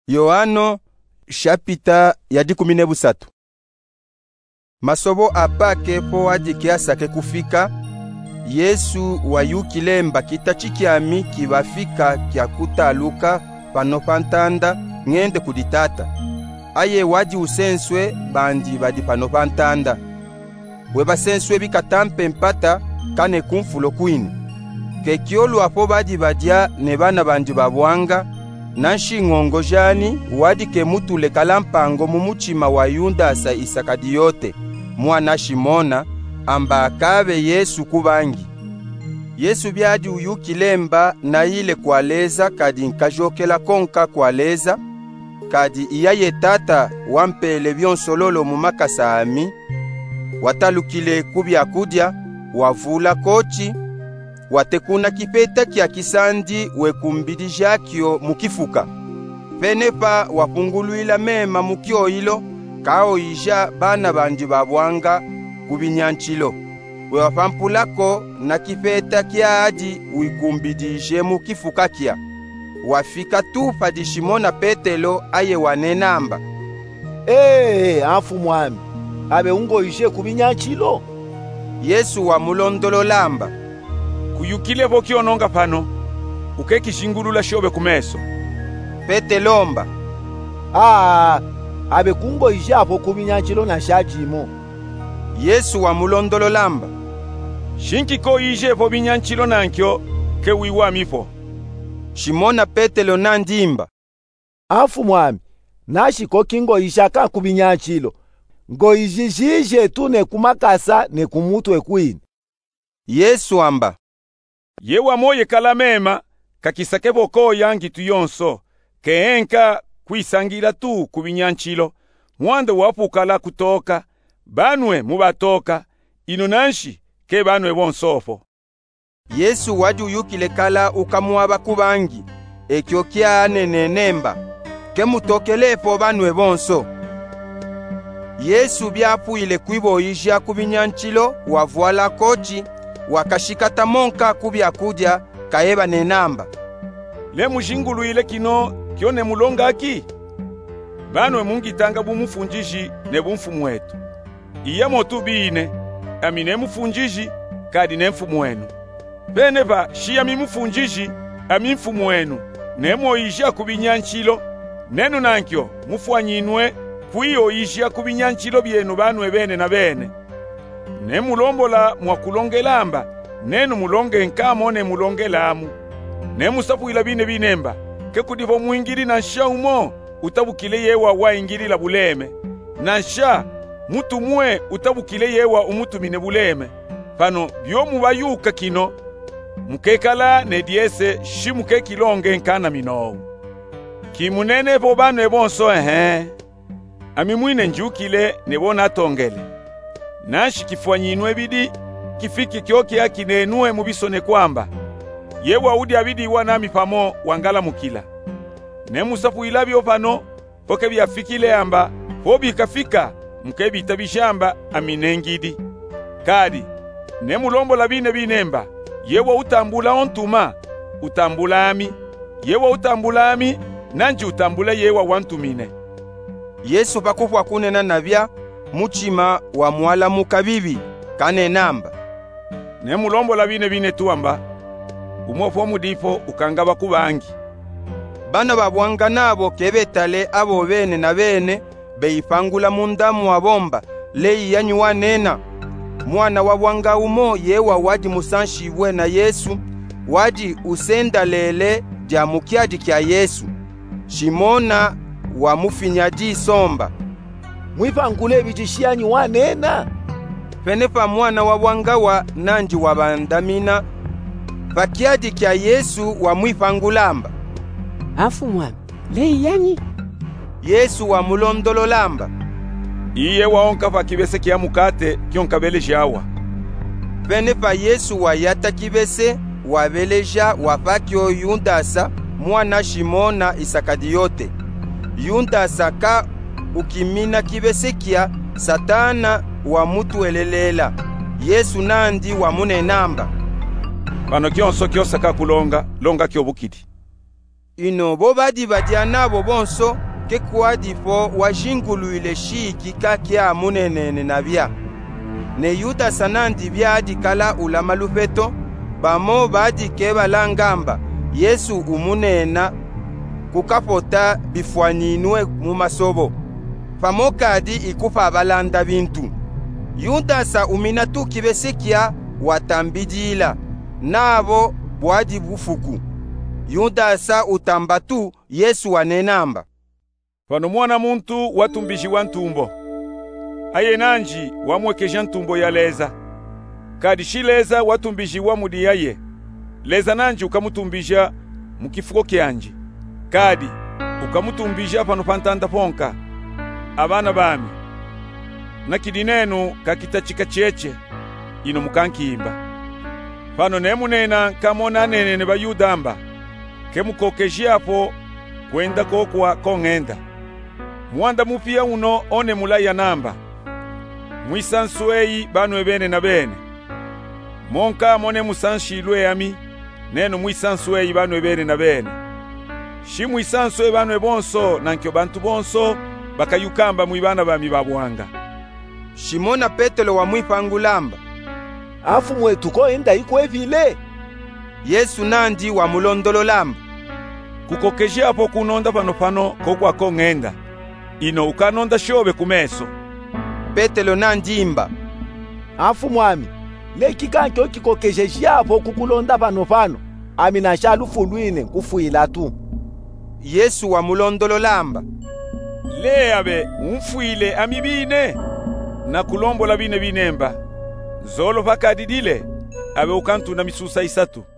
Yohano chapita ya 13. Masobo apake po wadi kiasake kufika, Yesu wayukile mbakita chikiami kibafika kya kutaluka pano pantanda ngende kuditata. Aye wadi usenswe bandi badi pano pantanda. Weba senswe bikatampe mpata kane kumfulo kwini. Kekiolu apo badi badia nebana bandi babwanga, nanshi ngongo jani wadi kemutule kalampango mumuchima wa Yundasa Iskariyote mwana Shimona amba akabe Yesu kubangi. Yesu byadi uyukilemba na ile kwaleza kadi nkajokela konka kwaleza kadi iyaye tata wampele byonsololo mumakasa ami watalukile kubya kudya wavula kochi watekuna kipeta kya kisandi wekumbidi jakyo mukifuka penepa wapunguluila mema mukyo ilo kao ija bana bandi babwanga kubinyanchilo wewapampulako na kipeta kya adi wikumbidije mukifuka kya wafika tu padi Shimona Petelo aye wanenamba afu mwami abe ungo ije kubinyanchilo. Yesu wa mulondololamba kuyukile boki ononga pano ukekishingulula shobe kumeso. Petelomba abe kungo ije apo kubinyanchilo na shajimo. Yesu wa mulondololamba shinkiko ije po binyanchilo nankyo ke wiwa mifo. Shimona Petelo nandimba afu mwami nashiko kingo ishaka kubinyanchilo ngo ijijije tune kumakasa ne kumutwe kwini. Yesu amba yewa moye kalamema kakisake boko yangi tuyonso keenka kwisangira tu kubinyanchilo mwanda wapukala kutoka banwe mubatoka inunanshi ke banwe bonsofo. Yesu wadi uyukile kala ukamuaba kubangi ekyo kyane nenemba kemutokelepo banwe bonso. Yesu byapuile kwiboyija kubinyanchilo wavuala kochi wakashikata monka kubya kudya kaeba nenamba le mujinguluile kino kyone mulonga aki banwe mungitanga bumufunjiji ne bumfumu wetu iya motu bine amine mufunjiji kadi ne mfumu wenu beneva shia mimufunjiji ami mfumu wenu nemoyija kubinyanchilo nenu nankyo mufwanyinwe kuiyoyija kubinyanchilo byenu banwe bene na bene ne mulombola mwakulongelamba nenu mulonge nkamo ne mulongelamu ne musapuila bine binemba ke kudivo muingiri na nsha umo utabukile yewa waingirila buleme na nsha mutu mwe utabukile yewa umutumine buleme pano byomu bayuka kino mukekala ne diese shimuke kilonge nkana minowu kimunene bo banwe bonso ami mwine njukile ne bona tongele nashi kifwanyinwe bidi kifiki kyoke yakinenue mubisone kwamba yewa udi abidi wanami pamo wangala mukila ne musafu ilabyo pano poke byafikile amba hobi kafika mkebi tabishamba aminengidi kadi ne mulombo labine binemba yewa utambula ontuma utambula ami yewa utambula ami nanji utambula yewa wantumine. Yesu bakufwa kunena nabya muchima wa mwala mukabibi kane namba ne mulombo labine bine tuamba umofo mudipo ukangaba kubangi bana babwanga nabo kebetale abo bene na bene beipangula mundamu wabomba leyi yanyuwa nena mwana wabwanga umo yewa wadi musanshibwe na Yesu wadi usenda lele dia mukiadi kya Yesu. Shimona wa mufinyaji somba mwipangule bijishianyi wanena penepa mwana wabwangawa nanji wabandamina pakiadi kya Yesu wa mwipangulamba afu mwami leyi yanyi. Yesu wa mulondololamba iye waonka pa kibese kya mukate kyonkabelejawa penepa Yesu wa yata kibese wabeleja wapakyo Yundasa mwana Shimona Iskariyote. Yundasa ka ukimina kibese kya Satana wa mutu elelela Yesu nandi wa munenamba pano kyonso kyosaka kulonga longa kyobukidi. ino bo badi badia nabo bonso ke kuadifo wajinguluile shikika kia munenene na bia. Ne Yuda sanandi bia adikala ulama lupeto, bamo badi ke balangamba Yesu umunena kukapota bifwaninwe mumasobo. Pamokadi ikupa balanda bintu. Yudasa uminatu kibesikia watambidila, nabo bwadi bufuku. Yudasa utambatu Yesu wanenamba. Pano mwana muntu watumbishi wa ntumbo. Aye nanji wamwekeja ntumbo ya leza. Kadi shileza watumbishi wa mudi yaye. Leza nanji ukamutumbisha mukifuko kianji. Kadi ukamutumbisha pano pantanda ponka. Abana bami. Nakidinenu kakitachika cheche ino mukankimba. Pano nemunena kamona nenene bayudamba. Kemukokejiapo kwenda kokwa kongenda. Mwanda mupia uno one mulaya namba. Mwisansuei banu ebene na bene. Monka mone musanshilwe ami. Neno mwisansuei banu ebene na bene. Shi mwisansue banu ebonso nankyo bantu bonso bakayukamba mwibana bami babuanga. Shimona Petelo wa mwipangulamba. Afu mwetu ko enda ikwe vile. Yesu nandi wa mulondolo lamba. Kukokeje apo kunonda pano kokwa kongenda. Ino ukanonda shobe kumeso. Petelo nandimba. Afu mwami, leki kancho kikokeje apo kukulonda pano. Amina shalufulwine kufuila tu. Yesu wa mulondolo lamba. Leabe umfuile amibine. Na kulombo la bine binemba. Zolo vakadidile. Abe ukantu na misusa isatu.